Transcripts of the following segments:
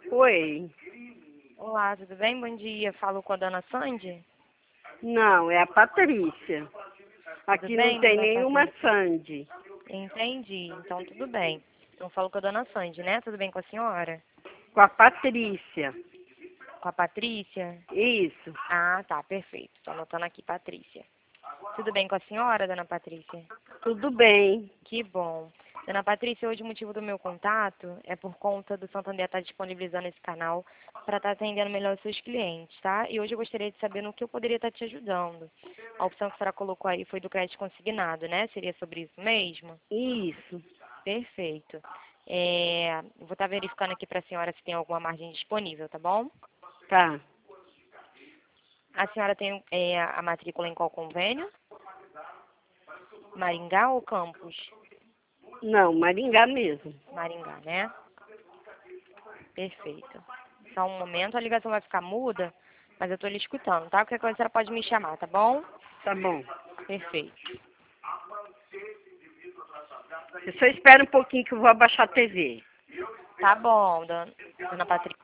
Oi. Olá, tudo bem? Bom dia. Falo com a dona Sandy? Não, é a Patrícia. Aqui Tudo não bem, tem dona nenhuma Patrícia? Sandy. Entendi. Então, tudo bem. Então, falo com a dona Sandy, né? Tudo bem com a senhora? Com a Patrícia. Com a Patrícia? Isso. Ah, tá. Perfeito. Estou anotando aqui, Patrícia. Tudo bem com a senhora, dona Patrícia? Tudo bem. Que bom. Dona Patrícia, hoje o motivo do meu contato é por conta do Santander estar disponibilizando esse canal para estar atendendo melhor os seus clientes, tá? E hoje eu gostaria de saber no que eu poderia estar te ajudando. A opção que a senhora colocou aí foi do crédito consignado, né? Seria sobre isso mesmo? Isso. Perfeito. Vou estar verificando aqui para a senhora se tem alguma margem disponível, tá bom? Tá. A senhora tem a matrícula em qual convênio? Maringá ou Campos? Não, Maringá mesmo. Maringá, né? Perfeito. Só um momento, a ligação vai ficar muda, mas eu estou lhe escutando, tá? Qualquer coisa a senhora pode me chamar, tá bom? Tá bom. Perfeito. Você só espera um pouquinho que eu vou abaixar a TV. Tá bom, dona Patrícia.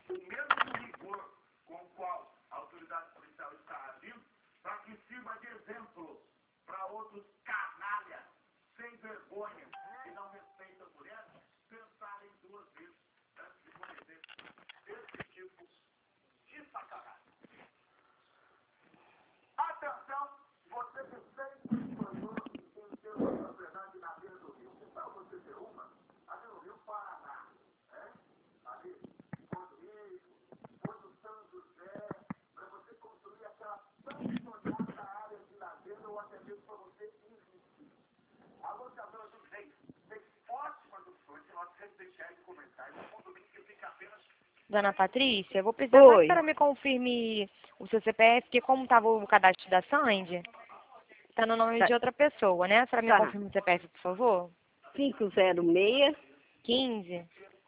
Dona Patrícia, eu vou precisar só que a Oi. senhora me confirme o seu CPF, porque como estava o cadastro da Sandy, está no nome Tá. de outra pessoa, né? A senhora me Tá. confirma o CPF, por favor? 506 15.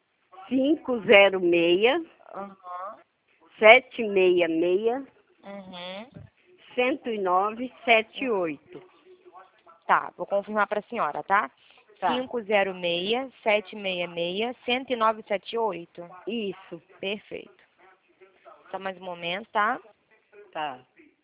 506 Aham. 766 Uhum. 10978. Tá, vou confirmar para a senhora, tá? Tá. 506-766-10978. Isso. Perfeito. Só mais um momento, tá? Tá.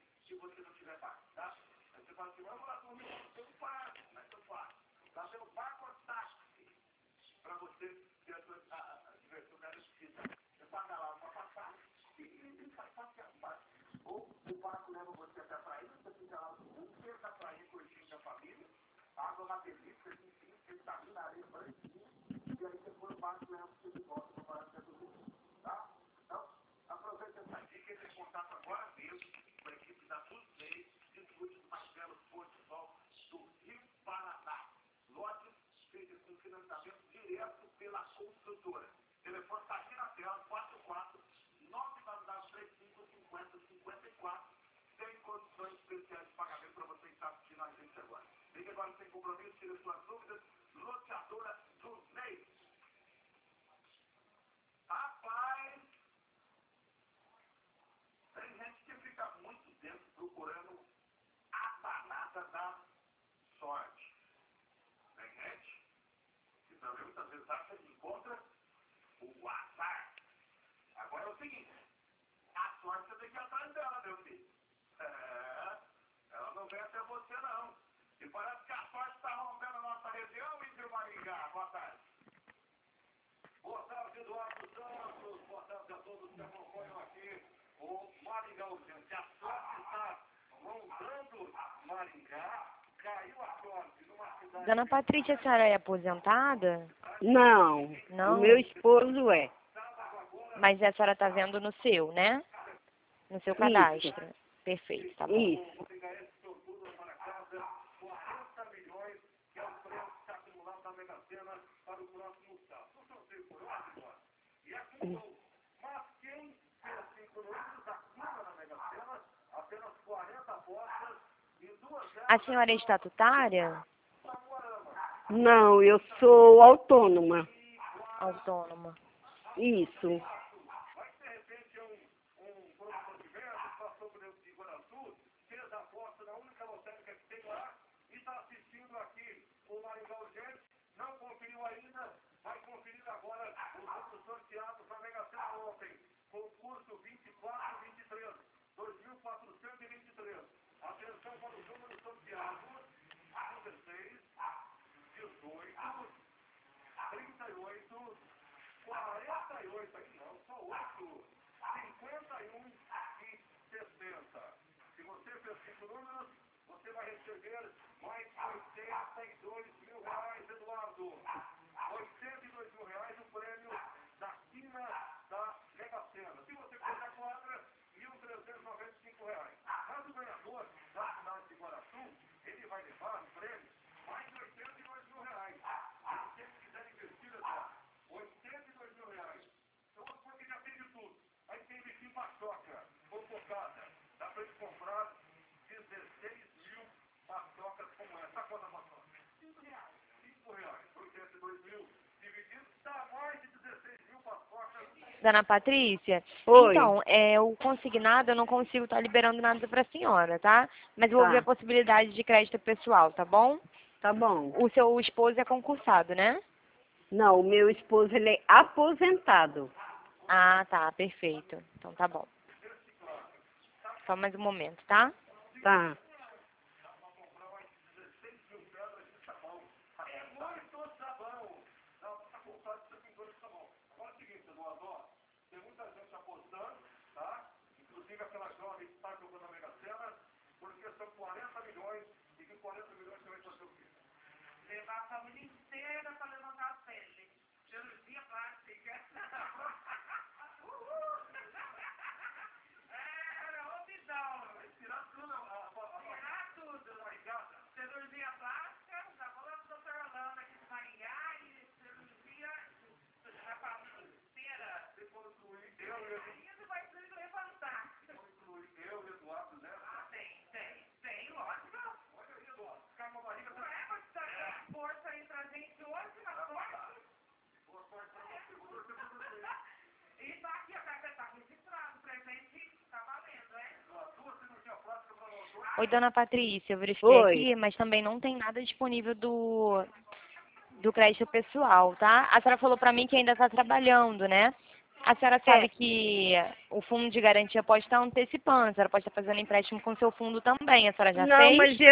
Dona Patrícia, a senhora é aposentada? Não. O meu Não? esposo é. Mas a senhora tá vendo no seu, né? No seu Isso. cadastro. Perfeito, tá bom. Isso. A senhora é estatutária? Não, eu sou autônoma. Autônoma. Isso. 48 aqui não, só 8. 51 e 60. Se você fez 5 números, você vai receber mais 82 mil reais, Eduardo. 82 mil reais o prêmio da quina da Mega Sena. Se você fez a quadra, 1.395 reais. Mas o ganhador da cidade de Guaraçu, ele vai levar o prêmio mais 82 mil reais. Se vocês quiserem investir, Eduardo, 82 mil reais. Então, porque já tem de tudo. Aí tem biquinho paçoca, ou cocada. Dá pra gente comprar 16 mil paçocas como essa. Tá quanto a paçoca? 5 reais. 5 reais. 82 mil dividido, dá mais de 16 mil paçocas. Dona Patrícia, Oi. então, o consignado eu não consigo estar liberando nada para a senhora, tá? Mas eu vou ver a Tá. possibilidade de crédito pessoal, tá bom? Tá bom. O seu esposo é concursado, né? Não, o meu esposo, ele é aposentado. Ah, tá, perfeito. Então tá bom. Só mais um momento, tá? Tá. Tem muita gente apostando, tá? Inclusive aquela jovem que está jogando a Mega Sena, porque são 40 milhões, e que 40 milhões você vai fazer o quê? Levar a família inteira para levantar a pele. Cirurgia plástica. Era opção. Vai tirar tudo. Tirar tudo. Cirurgia plástica, já vou lá pro Dr. Orlando aqui de Maringá, e cirurgia da família inteira. Se for incluir eu e Eduardo. Vai se levantar. Se for incluir eu e Eduardo, né? Ah, tem, lógico. Olha aí, Eduardo. Ficar com a barriga. Não é, mas tá dando força aí pra gente hoje, na sorte. Boa sorte pra você. Boa sorte pra você. E tá aqui, a carta tá registrado. O presente tá valendo, é? Duas cirurgias plásticas pra nós dois. Oi, Dona Patrícia, eu verifiquei Oi. aqui, mas também não tem nada disponível do crédito pessoal, tá? A senhora falou pra mim que ainda está trabalhando, né? A senhora sabe que o fundo de garantia pode estar antecipando, a senhora pode estar fazendo empréstimo com o seu fundo também, a senhora já Não, fez? mas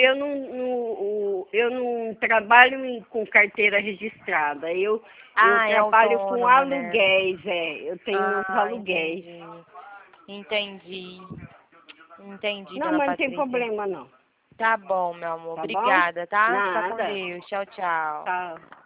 eu não trabalho com carteira registrada. Eu Ah, é trabalho com autônoma, né? aluguéis, Eu tenho meus Ah, aluguéis. entendi. Entendi, Não, Dona mas não tem Patrícia. problema não. Tá bom, meu amor. Tá bom? Obrigada, tá? Fica com Nada. Deus. Tchau, tchau. Tá.